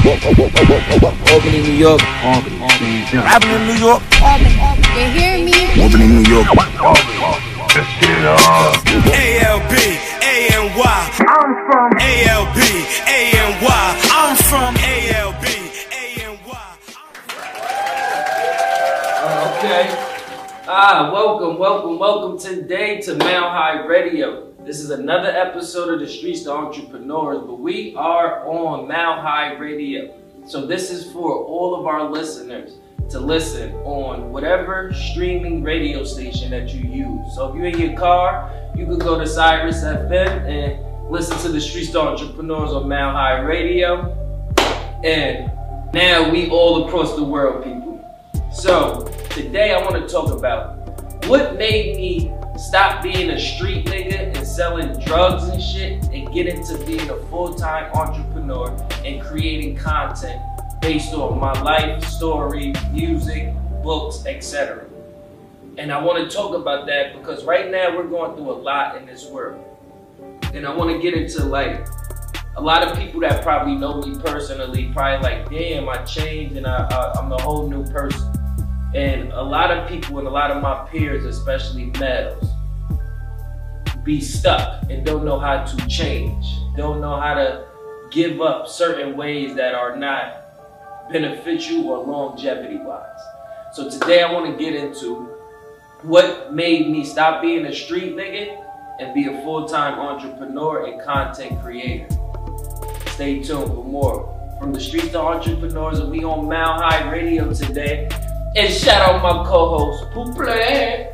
Albany, New York. Rapping in New York. You hear me? Albany, New York. ALB, ANY. I'm from ALB, ANY. I'm from ALB, ANY. Okay. Welcome today to Mount High Radio. This is another episode of the Streets to Entrepreneurs, but we are on Mount High Radio. So this is for all of our listeners to listen on whatever streaming radio station that you use. So if you're in your car, you could go to Sirius FM and listen to the Streets to Entrepreneurs on Mount High Radio. And now we all across the world, people. So today I want to talk about what made me stop being a street nigga and selling drugs and shit and get into being a full-time entrepreneur and creating content based on my life story, music, books, etc. And I want to talk about that because right now we're going through a lot in this world. And I want to get into like a lot of people that probably know me personally probably like, damn, I changed and I'm a whole new person. And a lot of people and a lot of my peers, especially males, be stuck and don't know how to change, don't know how to give up certain ways that are not beneficial or longevity wise. So today I want to get into what made me stop being a street nigga and be a full-time entrepreneur and content creator. Stay tuned for more from the Streets to Entrepreneurs, and we on Mount High Radio today. And shout out my co-host, Pouple.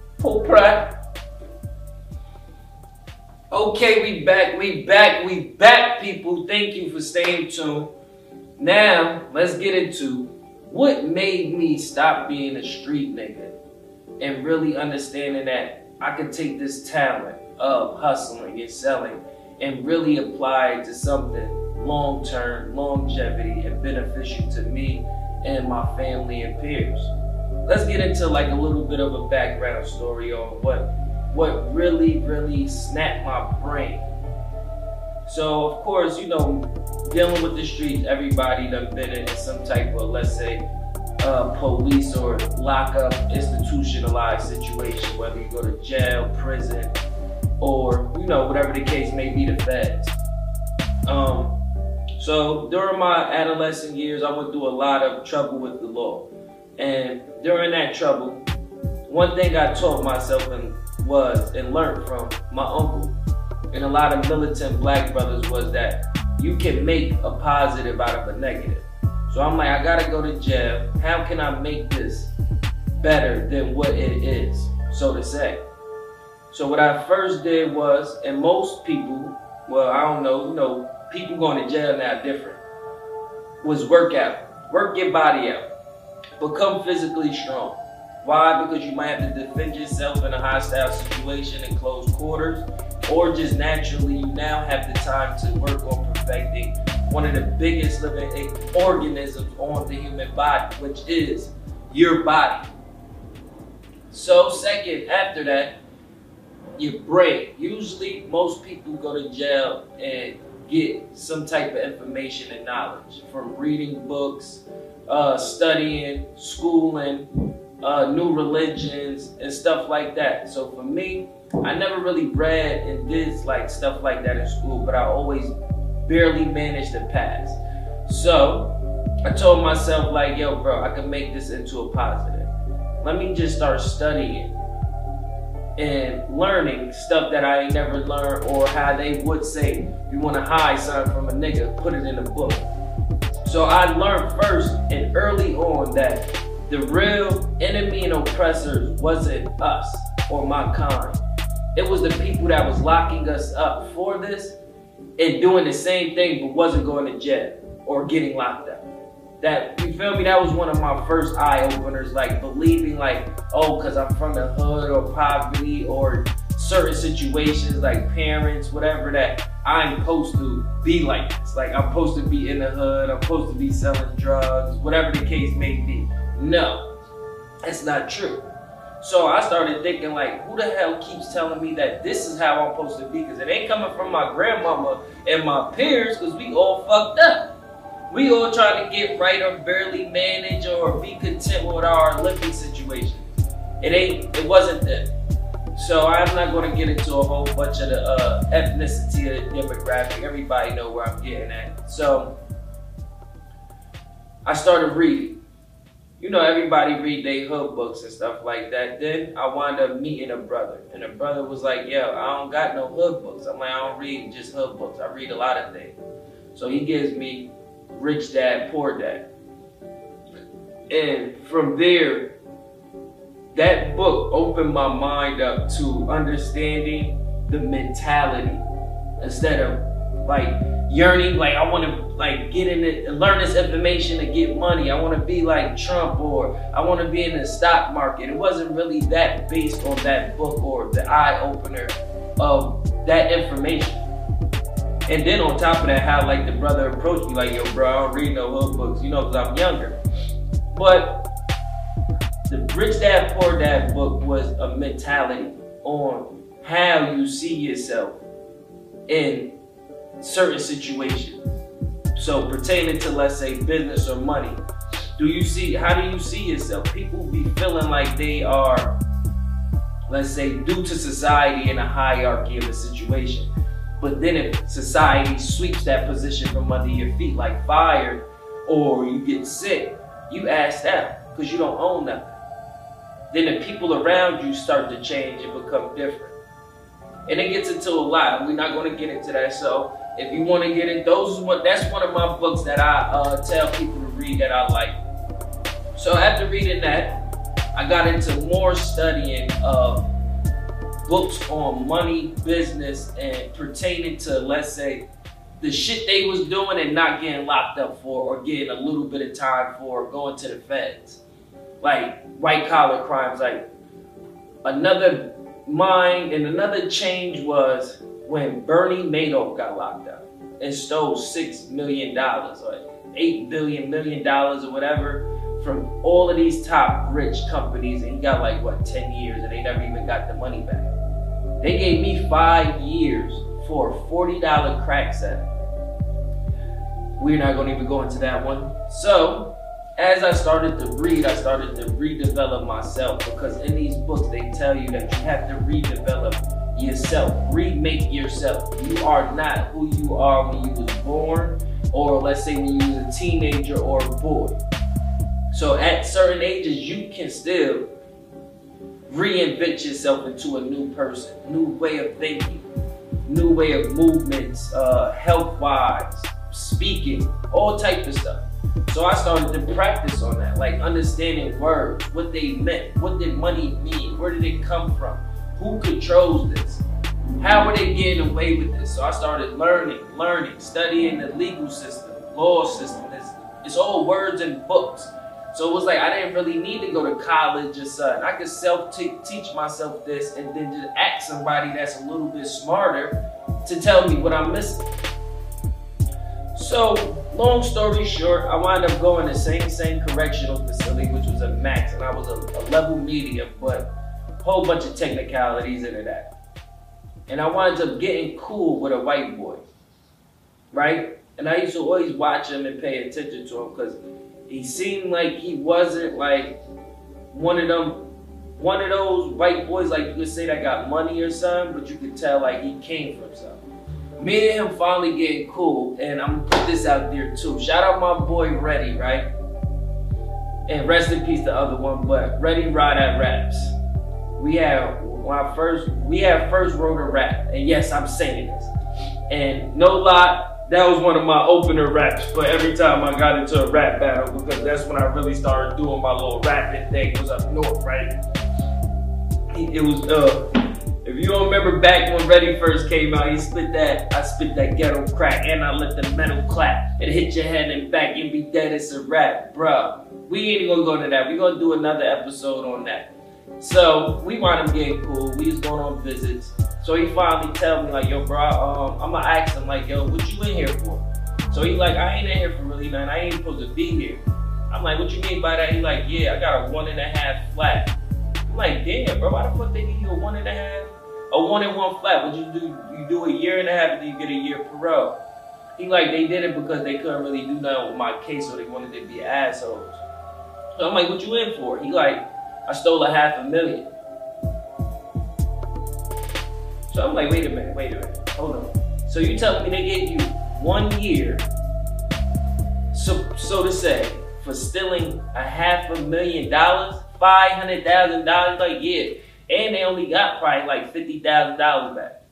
Okay, we back, people. Thank you for staying tuned. Now, let's get into what made me stop being a street nigga and really understanding that I could take this talent of hustling and selling and really apply it to something long-term, longevity, and beneficial to me and my family and peers. Let's get into like a little bit of a background story on what really snapped my brain. So of course, you know, dealing with the streets, everybody done been in some type of, let's say, police or lockup, institutionalized situation, whether you go to jail, prison, or, you know, whatever the case may be, the feds. So during my adolescent years, I went through a lot of trouble with the law. And during that trouble, one thing I taught myself and learned from my uncle and a lot of militant black brothers was that you can make a positive out of a negative. So I'm like, I gotta go to jail. How can I make this better than what it is, so to say? So what I first did was, and most people, well, I don't know, you know, people going to jail now different, was work out. Work your body out. Become physically strong. Why? Because you might have to defend yourself in a hostile situation in close quarters, or just naturally you now have the time to work on perfecting one of the biggest living organisms on the human body, which is your body. So second, after that, your brain. Usually most people go to jail and get some type of information and knowledge from reading books, studying, schooling, new religions and stuff like that. So for me, I never really read and did like stuff like that in school, but I always barely managed to pass. So I told myself like, yo bro, I can make this into a positive. Let me just start studying and learning stuff that I ain't never learned, or how they would say, you want to hide something from a nigga, put it in a book. So I learned first and early on that the real enemy and oppressors wasn't us or my kind. It was the people that was locking us up for this and doing the same thing but wasn't going to jail or getting locked up. That, you feel me, that was one of my first eye-openers, like believing like, oh, because I'm from the hood or poverty or certain situations like parents, whatever, that I'm supposed to be like this. Like I'm supposed to be in the hood, I'm supposed to be selling drugs, whatever the case may be. No, that's not true. So I started thinking like, who the hell keeps telling me that this is how I'm supposed to be? Because it ain't coming from my grandmama and my peers, because we all fucked up. We all try to get right or barely manage or be content with our living situation. It wasn't that. So I'm not going to get into a whole bunch of the ethnicity or demographic. Everybody know where I'm getting at. So I started reading. You know, everybody read their hood books and stuff like that. Then I wound up meeting a brother. And the brother was like, yo, I don't got no hood books. I'm like, I don't read just hood books. I read a lot of things. So he gives me Rich Dad, Poor Dad. And from there, that book opened my mind up to understanding the mentality instead of like yearning, like I want to like get in it and learn this information to get money. I want to be like Trump, or I want to be in the stock market. It wasn't really that based on that book or the eye opener of that information. And then on top of that, how like the brother approached me like, yo bro, I don't read no hood books, you know, because I'm younger. But the Rich Dad, Poor Dad book was a mentality on how you see yourself in certain situations. So pertaining to, let's say, business or money, how do you see yourself? People be feeling like they are, let's say, due to society in a hierarchy of a situation. But then if society sweeps that position from under your feet, like fired or you get sick, you ask out because you don't own nothing. Then the people around you start to change and become different. And it gets into a lot. We're not going to get into that. So if you want to get in, that's one of my books that I tell people to read that I like. So after reading that, I got into more studying of books on money, business, and pertaining to, let's say, the shit they was doing and not getting locked up for, or getting a little bit of time for, going to the feds. Like white collar crimes. Like another mind and another change was when Bernie Madoff got locked up and stole $6 million or $8 billion or whatever from all of these top rich companies, and he got like 10 years and they never even got the money back. They gave me 5 years for a $40 crack set. We're not going to even go into that one. So as I started to read, I started to redevelop myself, because in these books they tell you that you have to redevelop yourself, remake yourself. You are not who you are when you was born, or let's say when you was a teenager or a boy. So at certain ages you can still reinvent yourself into a new person, new way of thinking, new way of movements, health-wise, speaking, all type of stuff. So I started to practice on that, like understanding words, what they meant, what did money mean, where did it come from, who controls this, how are they getting away with this. So I started learning, studying the legal system, law system. It's all words and books. So it was like I didn't really need to go to college or something. I could self-teach myself this and then just ask somebody that's a little bit smarter to tell me what I'm missing. So, long story short, I wound up going to Sing Sing Correctional Facility, which was a max, and I was a level medium, but a whole bunch of technicalities into that. And I wound up getting cool with a white boy, right? And I used to always watch him and pay attention to him, because he seemed like he wasn't like one of those white boys, like you could say that got money or something, but you could tell like he came from something. Me and him finally getting cool, and I'm gonna put this out there too. Shout out my boy Reddy, right? And rest in peace the other one, but Reddy Rod at Raps. We had first wrote a rap, and yes, I'm saying this. And no lie, that was one of my opener raps for every time I got into a rap battle, because that's when I really started doing my little rapping thing. It was up north, right? It was if you don't remember back when Reddy first came out, I spit that ghetto crack, and I let the metal clap. It hit your head and back, you'd be dead, it's a rap, bruh. We ain't gonna go into that. We're gonna do another episode on that. So we wound up getting cool. We was going on visits. So he finally tell me like, yo bro, I'm gonna ask him like, yo, what you in here for? So he like, I ain't in here for really nothing. I ain't supposed to be here. I'm like, what you mean by that? He like, yeah, I got a 1.5 flat. I'm like, damn, bro, why the fuck they give you a 1.5? A 1 and 1 flat? What you do? You do a 1.5 years and then you get a year parole. He like, they did it because they couldn't really do nothing with my case, so they wanted to be assholes. So I'm like, what you in for? He like, I stole $500,000. So I'm like, wait a minute, hold on. So you telling me they gave you 1 year, so to say, for stealing $500,000, $500,000? Like, yeah. And they only got probably like $50,000 back.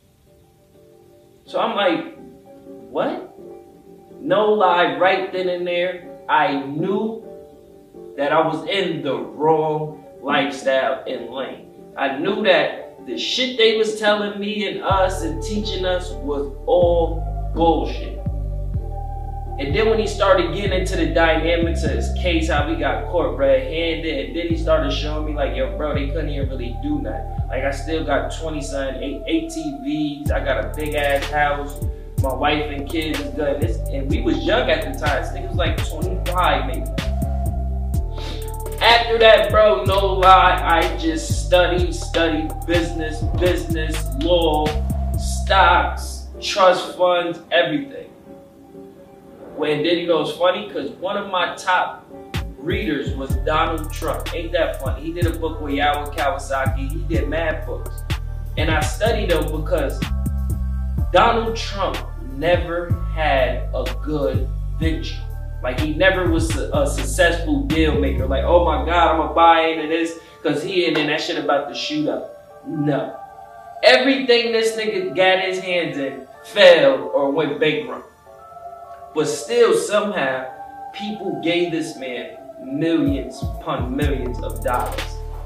So I'm like, what? No lie, right then and there, I knew that I was in the wrong lifestyle and lane. I knew that the shit they was telling me and us and teaching us was all bullshit. And then when he started getting into the dynamics of his case, how we got caught red-handed, and then he started showing me like, yo, bro, they couldn't even really do nothing. Like, I still got 20-something ATVs, I got a big-ass house, my wife and kids is good, and we was young at the time. This nigga was like 25 maybe. After that, bro, no lie, I just studied business, law, stocks, trust funds, everything. When then, you know, it's funny because one of my top readers was Donald Trump. Ain't that funny? He did a book with Yao Kawasaki. He did mad books. And I studied them because Donald Trump never had a good venture. Like, he never was a successful deal maker. Like, oh my God, I'm gonna buy into this because he and then that shit about to shoot up. No. Everything this nigga got his hands in failed or went bankrupt. But still, somehow, people gave this man millions upon millions of dollars.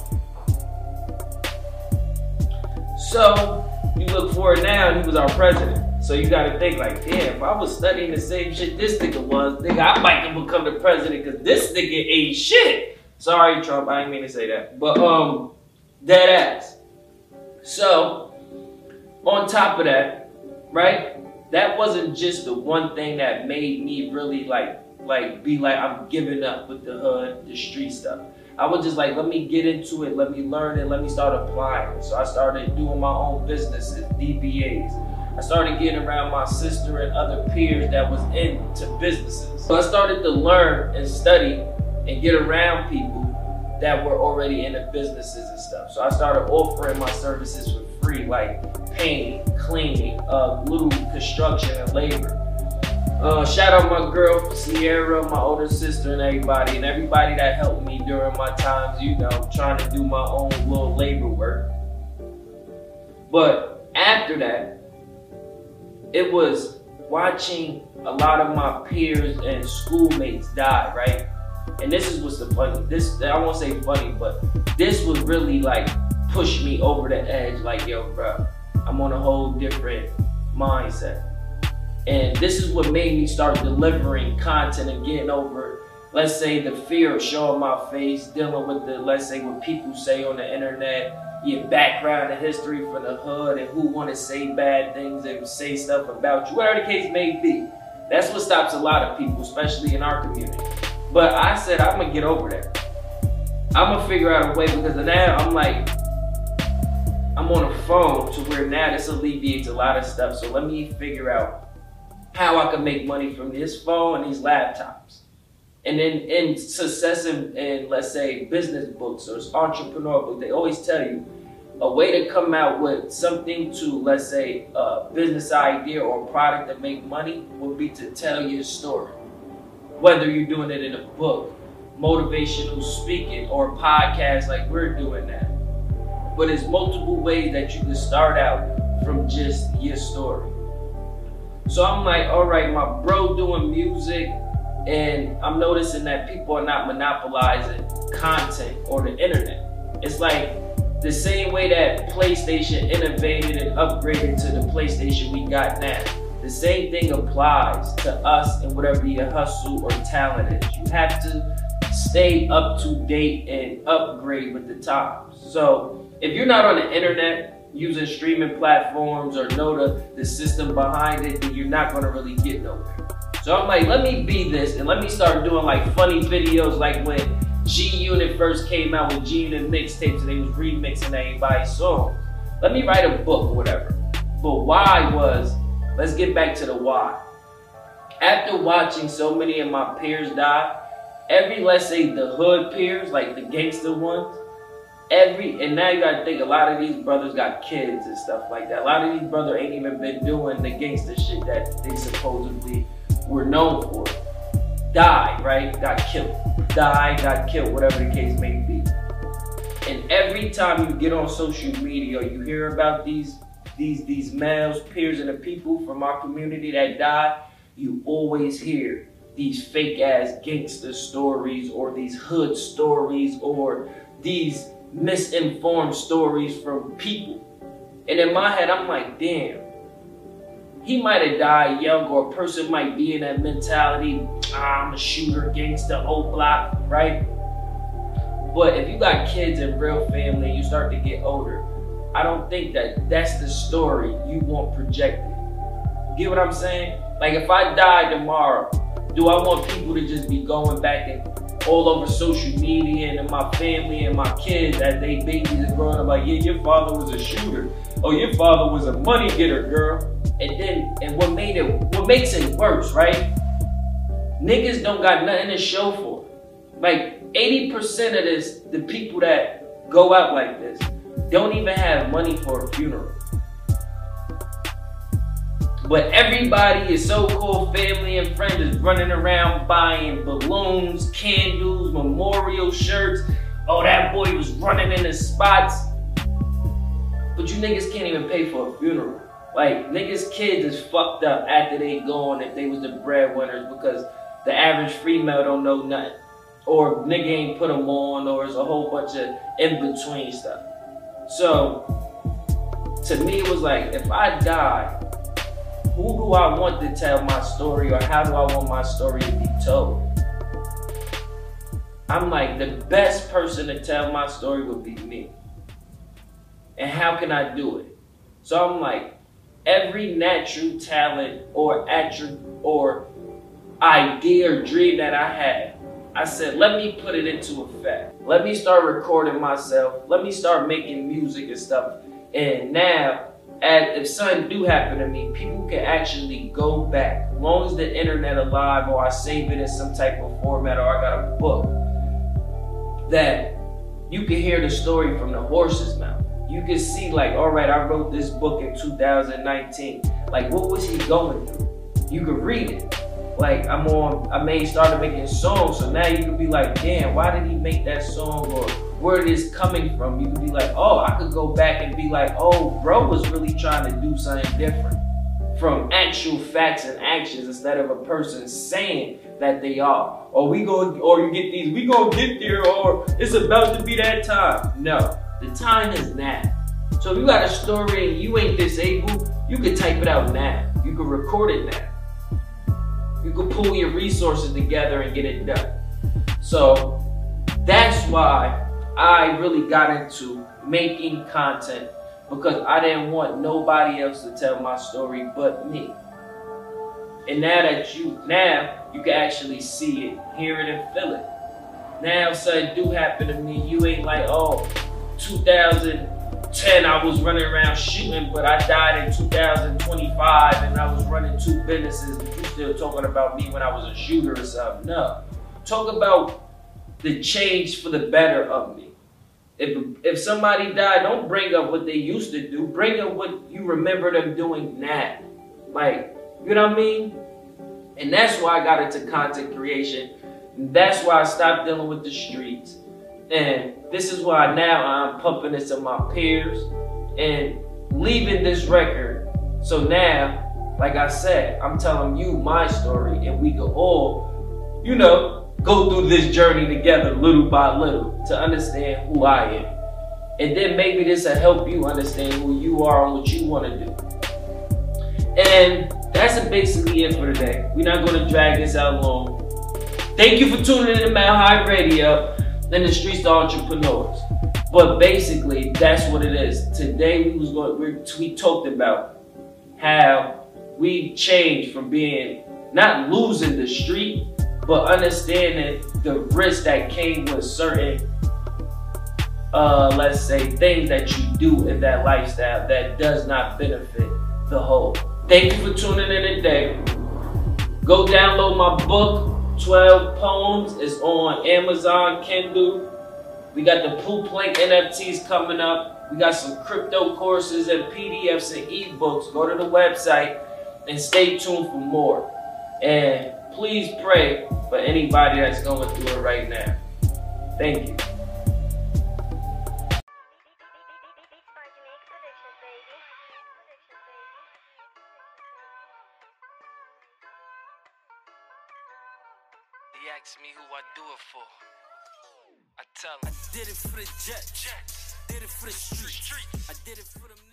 So, you look forward now, and he was our president. So you gotta think like, damn, if I was studying the same shit this nigga was, nigga, I might have become the president because this nigga ain't shit. Sorry, Trump, I didn't mean to say that. But, dead ass. So, on top of that, right? That wasn't just the one thing that made me really be like, I'm giving up with the hood, the street stuff. I was just like, let me get into it, let me learn it, let me start applying. So I started doing my own businesses, DBAs. I started getting around my sister and other peers that was into businesses. So I started to learn and study and get around people that were already into businesses and stuff. So I started offering my services for free, like painting, cleaning, little construction and labor. Shout out my girl Sierra, my older sister, and everybody that helped me during my times, you know, trying to do my own little labor work. But after that, it was watching a lot of my peers and schoolmates die, right? And this is what's the funny, I won't say funny, but this was really like push me over the edge, like, yo, bro, I'm on a whole different mindset. And this is what made me start delivering content and getting over, let's say, the fear of showing my face, dealing with the, let's say, what people say on the internet, your background and history from the hood, and who want to say bad things and say stuff about you, whatever the case may be. That's what stops a lot of people, especially in our community. But I said, I'm going to get over that. I'm going to figure out a way, because now I'm like, I'm on a phone to where now this alleviates a lot of stuff. So let me figure out how I can make money from this phone and these laptops. And then in success in let's say, business books or entrepreneur books, they always tell you a way to come out with something to, let's say, a business idea or product that make money would be to tell your story. Whether you're doing it in a book, motivational speaking, or a podcast like we're doing now. But there's multiple ways that you can start out from just your story. So I'm like, all right, my bro doing music, and I'm noticing that people are not monopolizing content or the internet. It's like the same way that PlayStation innovated and upgraded to the PlayStation we got now. The same thing applies to us and whatever your hustle or talent is. You have to stay up to date and upgrade with the times. So if you're not on the internet using streaming platforms or know the system behind it, then you're not gonna really get nowhere. So I'm like, let me be this and let me start doing like funny videos, like when G-Unit first came out with G-Unit mixtapes and they was remixing everybody's songs. Let me write a book or whatever. But why was, let's get back to the why. After watching so many of my peers die, let's say the hood peers, like the gangster ones, and now you gotta think a lot of these brothers got kids and stuff like that. A lot of these brothers ain't even been doing the gangster shit that they supposedly were known for. Died, right? Got killed. Died, got killed, whatever the case may be. And every time you get on social media, you hear about these males, peers, and the people from our community that died, you always hear these fake ass gangster stories or these hood stories or these misinformed stories from people. And in my head, I'm like, damn, he might have died young, or a person might be in that mentality, I'm a shooter, gangster, whole block, right? But if you got kids and real family, you start to get older, I don't think that that's the story you want projected. Get what I'm saying? Like if I die tomorrow, do I want people to just be going back and all over social media and in my family and my kids as they babies are growing up like, yeah, your father was a shooter. Oh, your father was a money getter, girl. And what makes it worse, right? Niggas don't got nothing to show for it. Like 80% of the people that go out like this don't even have money for a funeral. But everybody, is so-called family and friends, is running around buying balloons, candles, memorial shirts. Oh, that boy was running in the spots. But you niggas can't even pay for a funeral. Like, niggas' kids is fucked up after they gone if they was the breadwinners because the average female don't know nothing. Or nigga ain't put them on, or it's a whole bunch of in-between stuff. So, to me it was like, if I die, who do I want to tell my story, or how do I want my story to be told? I'm like, the best person to tell my story would be me. And how can I do it? So I'm like, every natural talent or attribute or idea or dream that I had, I said, let me put it into effect. Let me start recording myself. Let me start making music and stuff. And now, if something do happen to me, people can actually go back. As long as the internet alive, or I save it in some type of format, or I got a book, that you can hear the story from the horse's mouth. You can see like, all right, I wrote this book in 2019. Like, what was he going through? You could read it. Like, I started making songs, so now you can be like, damn, why did he make that song, or where it is coming from? You can be like, oh, I could go back and be like, oh, bro was really trying to do something different from actual facts and actions instead of a person saying that they are. Or we gonna get there, or it's about to be that time. No, the time is now. So if you got a story and you ain't disabled, you can type it out now. You can record it now. You can pull your resources together and get it done. So that's why I really got into making content, because I didn't want nobody else to tell my story but me. And now you can actually see it, hear it, and feel it. Now if something do happen to me, you ain't like, oh, 2010 I was running around shooting, but I died in 2025 and I was running 2 businesses, but you still talking about me when I was a shooter or something. No. Talk about the change for the better of me. If somebody died, don't bring up what they used to do. Bring up what you remember them doing now. Like, you know what I mean? And that's why I got into content creation. And that's why I stopped dealing with the streets. And this is why now I'm pumping this to my peers and leaving this record. So now, like I said, I'm telling you my story, and we can all, you know, go through this journey together little by little to understand who I am. And then maybe this will help you understand who you are and what you want to do. And that's basically it for today. We're not going to drag this out long. Thank you for tuning in to Mile High Radio and the Streets to Entrepreneurs. But basically, that's what it is. Today we talked about how we changed from being, not losing the street, but understanding the risk that came with certain, let's say, things that you do in that lifestyle that does not benefit the whole. Thank you for tuning in today. Go download my book, 12 Poems. It's on Amazon, Kindle. We got the Poop Link NFTs coming up. We got some crypto courses and PDFs and ebooks. Go to the website and stay tuned for more. And please pray for anybody that's going through it right now. Thank you. He asked me who I do it for. I tell him I did it for the Jets. Did it for the street. I did it for the